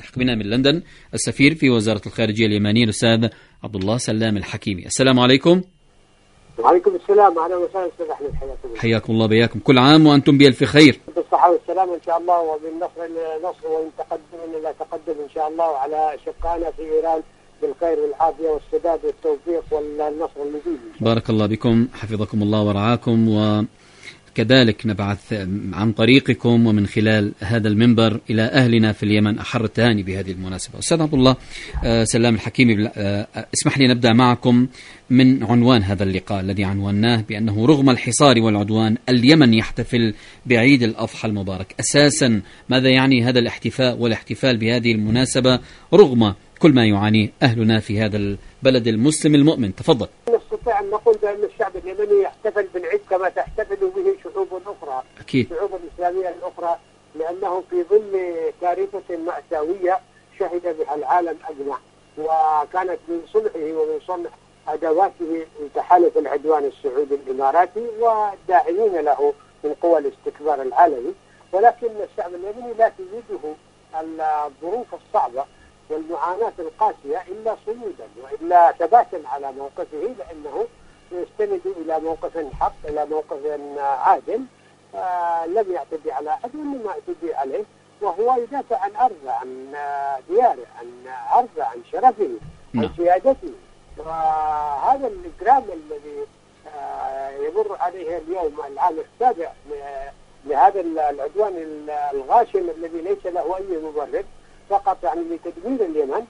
يلتحق بنا من لندن السفير في وزارة الخارجية اليمنية الأستاذ عبد الله سلام الحكيمي. السلام عليكم. وعليكم السلام، اهلا وسهلا استاذ احمد، حياكم الله. حياكم الله بياكم، كل عام وانتم بالف خير. بالصحة والسلامة ان شاء الله، وبالنصر الى نصر ومن تقدم الى تقدم ان شاء الله، وعلى اشقائنا في ايران بالخير والعافية والسداد والتوفيق والنصر المبين. بارك الله بكم، حفظكم الله ورعاكم، وكذلك نبعث عن طريقكم ومن خلال هذا المنبر إلى أهلنا في اليمن أحر التهاني بهذه المناسبة. أستاذ عبد الله سلام الحكيمي، اسمح لي نبدأ معكم من عنوان هذا اللقاء الذي عنواناه بأنه رغم الحصار والعدوان اليمن يحتفل بعيد الأضحى المبارك. أساسا ماذا يعني هذا الاحتفاء والاحتفال بهذه المناسبة رغم كل ما يعانيه أهلنا في هذا البلد المسلم المؤمن؟ تفضل. نستطيع أن نقول بأن الشعب اليمني يحتفل بالعيد كما تحتفل به شعوب أخرى، أكيد الشعوب الإسلامية الأخرى، لأنه في ظل كارثة مأساوية شهد بها العالم أجمع، وكانت من صنعه ومن صنع أدواته تحالف العدوان السعودي الإماراتي والداعمين له من قوى الاستكبار العالمي. ولكن الشعب اليمني لا تزيده الظروف الصعبة والمعاناة القاسية إلا صمودا وإلا ثباتا على موقفه، لأنه يستند إلى موقف حق، إلى موقف عادل، لم يعتدي على أحد وإنما اعتدي عليه، وهو يدافع عن أرضه، عن دياره، عن عرضه، عن شرفه، عن سيادته. وهذا الإجرام الذي يمر عليه اليوم العام السابع لهذا العدوان الغاشم الذي ليس له أي مبرر، فقط يعني لتدمير اليمن،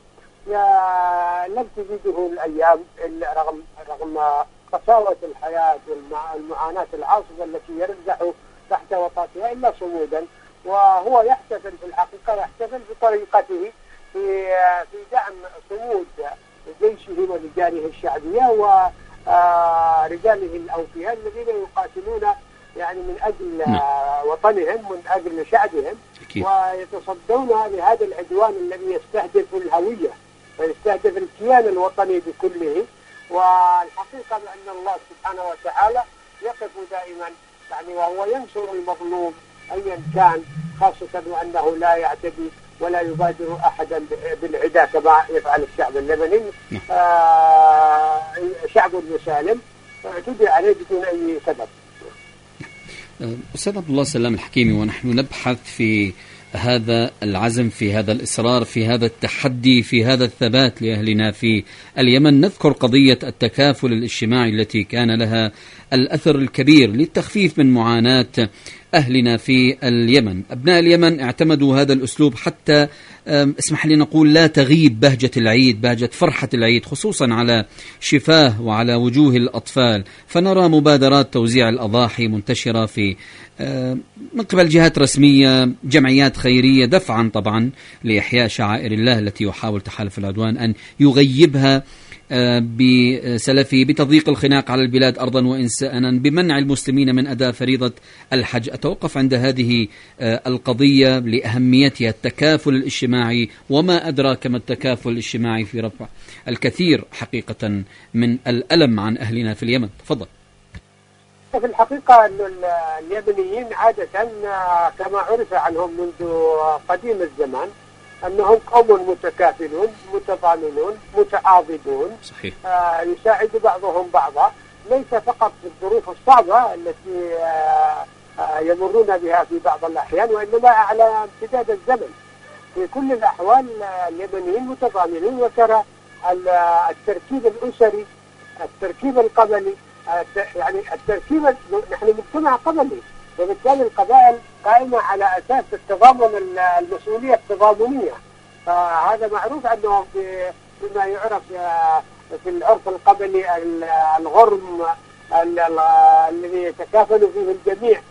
لم تزيده الأيام رغم قساوة الحياة والمعاناة العاصفة التي يرزح تحت وطأتها إلا صمودا. وهو يحتفل في الحقيقة، يحتفل بطريقته في دعم صمود جيشه ورجاله الشعبية ورجاله الأوفياء الذين يقاتلون يعني من أجل وطنهم، من أجل شعبهم، ويتصدون لهذا العدوان الذي يستهدف الهوية ويستهدف الكيان الوطني بكله. والحقيقة بأن الله سبحانه وتعالى يقف دائما يعني وهو ينصر المظلوم أيا كان، خاصة وأنه لا يعتدي ولا يبادر أحدا بالعداء كما يفعل الشعب اللبناني. شعب مسالم اعتدي عليه بدون أي سبب. أستاذ عبد الله سلام الحكيمي، ونحن نبحث في هذا العزم، في هذا الإصرار، في هذا التحدي، في هذا الثبات لأهلنا في اليمن، نذكر قضية التكافل الاجتماعي التي كان لها الأثر الكبير للتخفيف من معاناة أهلنا في اليمن. أبناء اليمن اعتمدوا هذا الأسلوب حتى اسمح لي نقول لا تغيب بهجة العيد، بهجة فرحة العيد، خصوصا على شفاه وعلى وجوه الأطفال. فنرى مبادرات توزيع الأضاحي منتشرة في من قبل جهات رسمية، جمعيات خيرية، دفعا طبعا لإحياء شعائر الله التي يحاول تحالف العدوان أن يغيبها بسلفه، بتضييق الخناق على البلاد أرضا وإنسانا، بمنع المسلمين من أداء فريضة الحج. أتوقف عند هذه القضية لأهميتها، التكافل الاجتماعي، وما أدراك ما التكافل الاجتماعي في رفع الكثير حقيقة من الألم عن أهلنا في اليمن. تفضل. في الحقيقة أن اليمنيين عادة كما عرف عنهم منذ قديم الزمان أنهم قوم متكافلون، متضامنون، متعاضدون، صحيح. يساعد بعضهم بعضا، ليس فقط في الظروف الصعبة التي يمرون بها في بعض الأحيان، وإنما على امتداد الزمن. في كل الأحوال اليمنيين متضامنون، وترى التركيب الأسري، التركيب القبلي، يعني التركيب، نحن مجتمع قبلي، وبالتالي القبائل قائمة على أساس التضامن، المسؤولية التضامنية. هذا معروف أنه بما يعرف في العرف القبلي الغرم الذي يتكافل فيه الجميع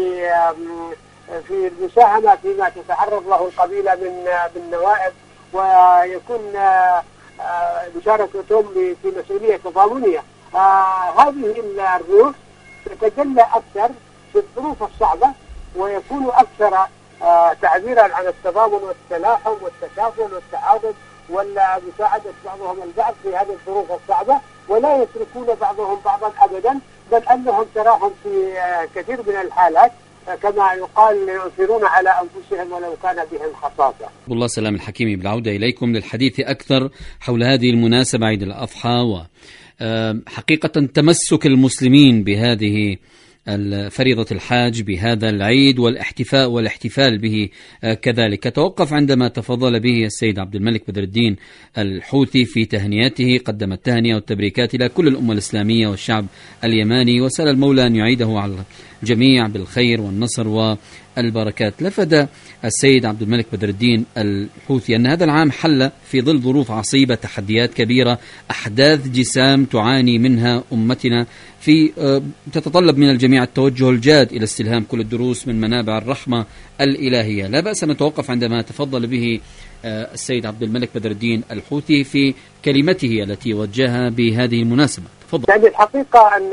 في المساهمة فيما تتعرض له القبيلة من نوائب، ويكون مشاركتهم في مسؤولية تضامنية. هذه الروح تتجلى أكثر في الظروف الصعبة، ويكون أكثر تعبيرا عن التضامن والتلاحم والتكافل والتعاضد ومساعدة بعضهم البعض في هذه الظروف الصعبة، ولا يتركون بعضهم بعضا أبدا، بل أنهم تراهم في كثير من الحالات كما يقال يؤثرون على أنفسهم ولو كان بهم خصاصة. الله سلام الحكيمي، بالعودة إليكم للحديث أكثر حول هذه المناسبة عيد الأضحى، وحقيقة تمسك المسلمين بهذه فريضة الحاج بهذا العيد والاحتفال به كذلك. توقف عندما تفضل به السيد عبد الملك بدر الدين الحوثي في تهنئته، قدم التهنئة والتبريكات إلى كل الأمة الإسلامية والشعب اليماني، وسأل المولى أن يعيده على الجميع بالخير والنصر والبركات. لفت السيد عبد الملك بدر الدين الحوثي أن هذا العام حل في ظل ظروف عصيبة، تحديات كبيرة، أحداث جسام تعاني منها أمتنا، تتطلب من الجميع التوجه الجاد إلى استلهام كل الدروس من منابع الرحمة الإلهية. لا بأس أن نتوقف عندما تفضل به السيد عبد الملك بدر الدين الحوثي في كلمته التي وجهها بهذه المناسبة. تفضل. يعني الحقيقة أن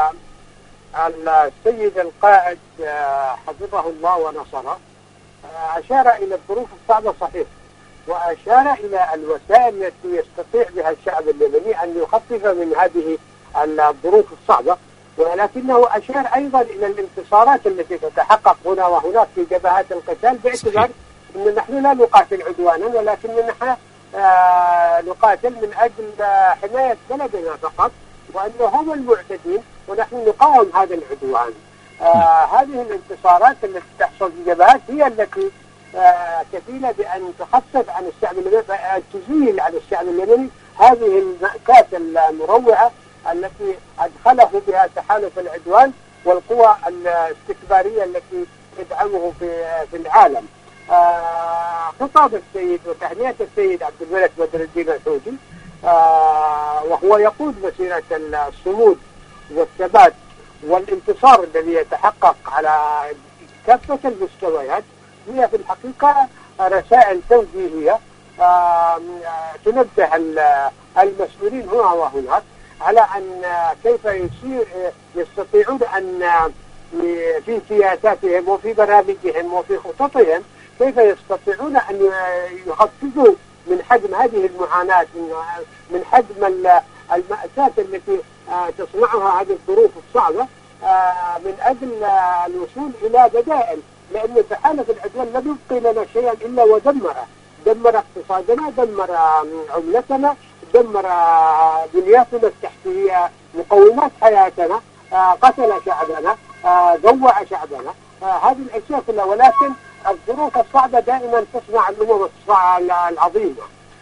السيد القائد حفظه الله ونصره أشار إلى الظروف الصعبة صحيح، وأشار إلى الوسائل التي يستطيع بها الشعب اليمني أن يخفف من هذه الظروف الصعبة، ولكنه أشار أيضا إلى الانتصارات التي تتحقق هنا وهناك في جبهات القتال، باعتبار أن نحن لا نقاتل عدوانا، ولكن نحن نقاتل من أجل حماية بلدنا فقط، وأنهم المعتدين ونحن نقاوم هذا العدوان. هذه الانتصارات التي تحصل في الجبهات هي التي كفيلة بأن تخفف عن الشعب اليمني، تزيل عن الشعب اليمني هذه المأساة المروعة التي أدخله بها تحالف العدوان والقوى الاستكبارية التي تدعمه في العالم. خطاب السيد وتهنئة السيد عبد الملك بدر الدين الحوثي وهو يقود مسيرة الصمود والثبات والانتصار الذي يتحقق على كافة المستويات، هي في الحقيقة رسائل توجيهية تنبه المسؤولين هنا وهناك على أن كيف يستطيعون أن في سياساتهم وفي برامجهم وفي خططهم كيف يستطيعون أن يخفضوا من حجم هذه المعاناة، من حجم المأساة التي تصنعها هذه الظروف الصعبة، من أجل الوصول إلى بدائل، لأن تحالف العدوان لم يبقي لنا شيئا إلا ودمره، دمر اقتصادنا، دمر عملتنا، دمر بنياتنا التحتية، مقومات حياتنا، قتل شعبنا، جوع شعبنا، هذه الأشياء كلها. ولكن الظروف الصعبة دائما تصنع الأمم العظيمة،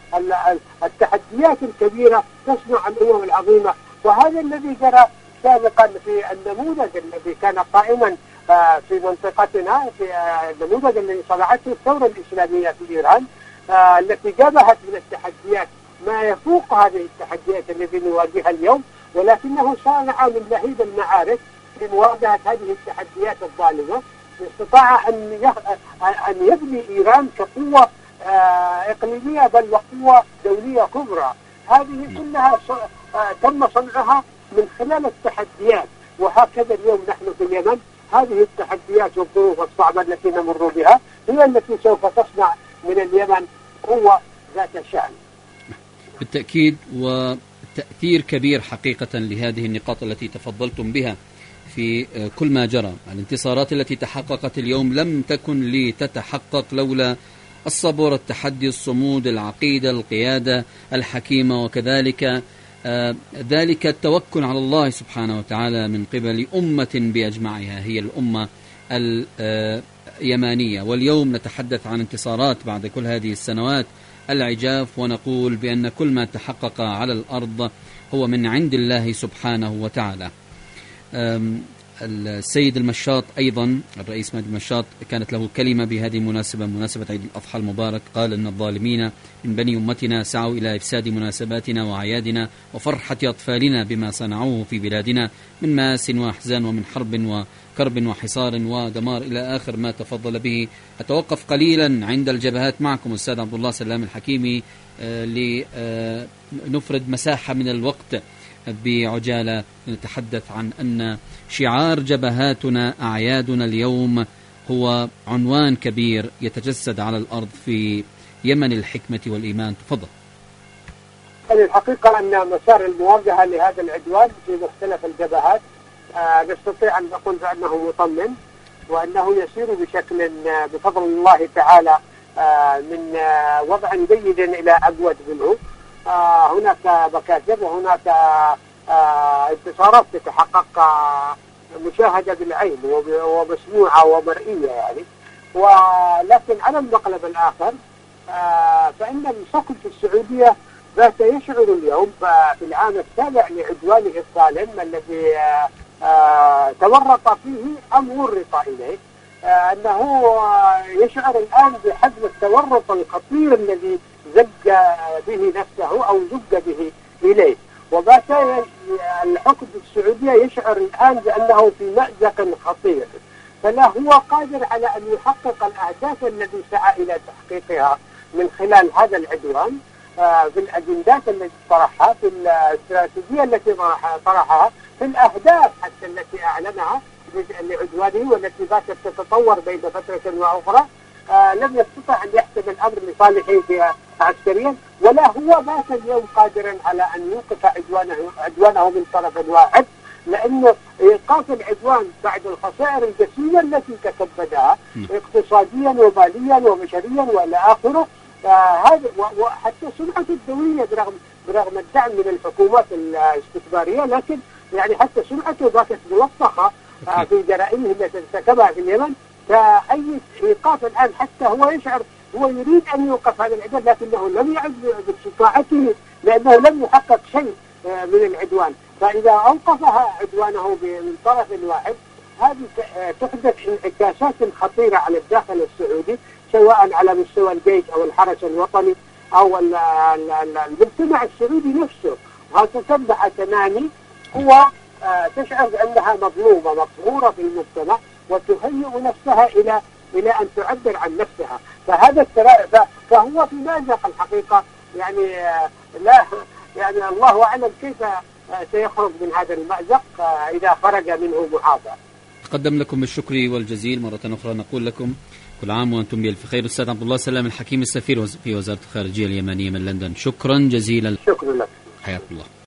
التحديات الكبيرة تصنع الأمم العظيمة، وهذا الذي جرى سابقا في النموذج الذي كان قائما في منطقتنا، في النموذج الذي صنعته الثورة الإسلامية في إيران، التي جابهت من التحديات ما يفوق هذه التحديات التي نواجهها اليوم، ولكنه صانع من لهيب المعارك في مواجهة هذه التحديات الظالمة. استطاع أن يبني إيران كقوة إقليمية بل وقوة دولية كبرى. هذه كلها تم صنعها من خلال التحديات، وهكذا اليوم نحن في اليمن هذه التحديات والظروف الصعبة التي نمر بها هي التي سوف تصنع من اليمن قوة ذات شأن. بالتأكيد، وتأثير كبير حقيقة لهذه النقاط التي تفضلتم بها في كل ما جرى. الانتصارات التي تحققت اليوم لم تكن لتتحقق لولا الصبر، التحدي، الصمود، العقيدة، القيادة الحكيمة، وكذلك ذلك التوكل على الله سبحانه وتعالى من قبل أمة بأجمعها هي الأمة اليمانية. واليوم نتحدث عن انتصارات بعد كل هذه السنوات العجاف، ونقول بأن كل ما تحقق على الأرض هو من عند الله سبحانه وتعالى. السيد المشاط أيضا، الرئيس مهدي المشاط، كانت له كلمة بهذه المناسبة، مناسبة عيد الأضحى المبارك، قال إن الظالمين من بني أمتنا سعوا إلى إفساد مناسباتنا وأعيادنا وفرحة أطفالنا بما صنعوه في بلادنا من ماس وأحزان ومن حرب وكرب وحصار ودمار إلى آخر ما تفضل به. أتوقف قليلا عند الجبهات معكم أستاذ عبد الله سلام الحكيمي لنفرد مساحة من الوقت بعجالة، نتحدث عن أن شعار جبهاتنا أعيادنا اليوم هو عنوان كبير يتجسد على الأرض في يمن الحكمة والإيمان. تفضل. الحقيقة أن مسار المواجهة لهذا العدوان في مختلف الجبهات نستطيع أن نقول بأنه مطمئن، وأنه يسير بشكل بفضل الله تعالى من وضع جيد إلى أجود منه. هناك مكاسب وهناك انتصارات تتحقق مشاهدة بالعين ومسموعة ومرئية يعني. ولكن على المقلب الآخر فإن الحكم في السعودية بات يشعر اليوم في العام السابع لعدوانه الظالم الذي تورط فيه أم ورط إليه، أنه يشعر الآن بحجم التورط الخطير الذي زج به نفسه أو زج به إليه. وبات الحكم في السعودية يشعر الآن بأنه في مأزق خطير، فلا هو قادر على أن يحقق الأهداف التي سعى إلى تحقيقها من خلال هذا العدوان في الأجندات التي طرحها، في الاستراتيجية التي طرحها، في الأهداف حتى التي أعلنها لعدوانه والتي باتت تتطور بين فترة وأخرى. لم يستطع أن يحسم الأمر لصالحه عسكريا، ولا هو بات اليوم قادرا على أن يوقف عدوانه من طرف واحد، لأنه إيقاف العدوان بعد الخسائر الجسيمة التي تكبدها اقتصاديا وماليا وبشريا وإلى آخره، هذا وحتى سمعة الدولية برغم الدعم من الحكومات الاستكبارية، لكن يعني حتى سمعته باتت ملطخة في جرائمه التي ارتكبها في اليمن. فأي إيقاف الآن حتى هو يشعر هو يريد أن يوقف هذا العدوان، لكنه لم يعد باستطاعته لأنه لم يحقق شيء من العدوان. فإذا أوقفها عدوانه من طرف واحد هذه تحدث انعكاسات خطيرة على الداخل السعودي، سواء على مستوى الجيش أو الحرس الوطني أو المجتمع السعودي نفسه. وهتتبع تنامي هو تشعر بأنها مظلومة مقهورة في المجتمع وتهيئ نفسها إلى أن تعبر عن نفسها. فهو في مأزق الحقيقة يعني. لا يعني الله أعلم كيف سيخرج من هذا المأزق إذا خرج منه محافظ. تقدم لكم بالشكر والجزيل مرة أخرى. نقول لكم كل عام وأنتم بألف خير. أستاذ عبد الله سلام الحكيم السفير في وزارة الخارجية اليمنية من لندن، شكرا جزيلا. شكرا لك. حياك الله.